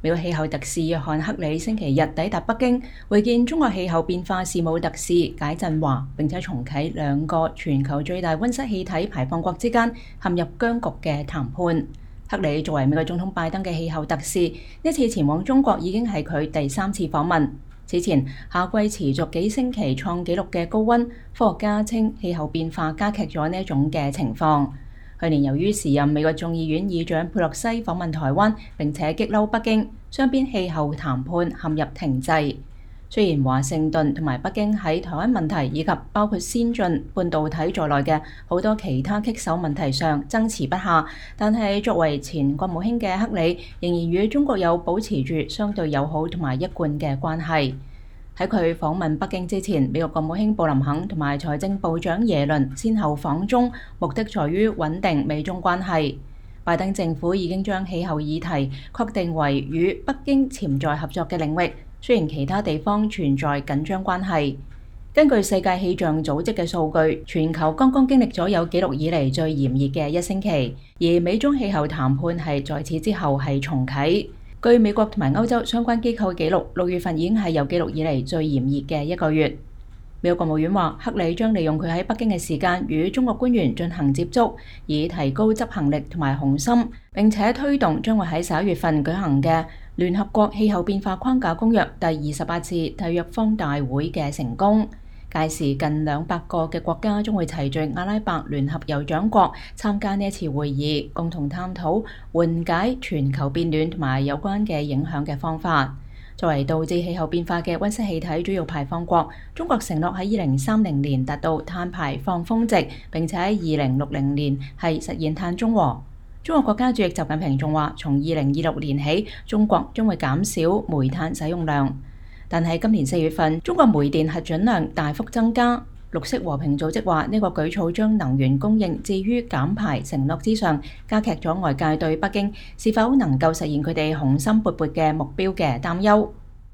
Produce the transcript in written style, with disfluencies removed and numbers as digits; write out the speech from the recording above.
美國氣候特使約翰克里星期日抵達北京，會見中國氣候變化事務特使解振華，並且重啟兩個全球最大溫室氣體排放國之間陷入僵局嘅談判。克里作為美國總統拜登嘅氣候特使，呢次前往中國已經係佢第3次訪問。此前夏季持續幾星期創紀錄嘅高溫，科學家稱氣候變化加劇咗呢一種嘅情況。去年由於時任美國眾議院議長佩洛西訪問台灣，並且激嬲北京，雙邊氣候談判陷入停滯。雖然華盛頓同埋北京喺台灣問題以及包括先進半導體在內嘅好多其他棘手問題上爭持不下，但係作為前國務卿嘅克里仍然與中國有保持住相對友好同埋一貫嘅關係。喺佢訪問北京之前，美國國務卿布林肯同埋財政部長耶倫先後訪中，目的在於穩定美中關係。拜登政府已經將氣候議題確定為與北京潛在合作嘅領域，雖然其他地方存在緊張關係。根據世界氣象組織嘅數據，全球剛剛經歷咗有紀錄以嚟最炎熱嘅1星期，而美中氣候談判係在此之後係重啟。據美國同埋歐洲相關機構記錄，6月份已經係有紀錄以嚟最炎熱嘅1個月。美國國務院話，克里將利用佢喺北京嘅時間與中國官員進行接觸，以提高執行力同埋雄心，並且推動將會喺11月份舉行嘅聯合國氣候變化框架公約第28次締約方大會嘅成功。屆時近200個嘅國家將會齊聚阿拉伯聯合酋長國參加呢一次會議，共同探討緩解全球變暖同埋有關嘅影響嘅方法。作為導致氣候變化嘅溫室氣體主要排放國，中國承諾喺2030年達到碳排放峰值，並且喺2060年係實現碳中和。中國國家主席習近平仲話，從2026年起，中國將會減少煤炭使用量。但係今年4月份，中國煤電核准量大幅增加。綠色和平組織話，呢個舉措將能源供應置於減排承諾之上，加劇咗外界對北京是否能夠實現佢哋雄心勃勃嘅目標嘅擔憂。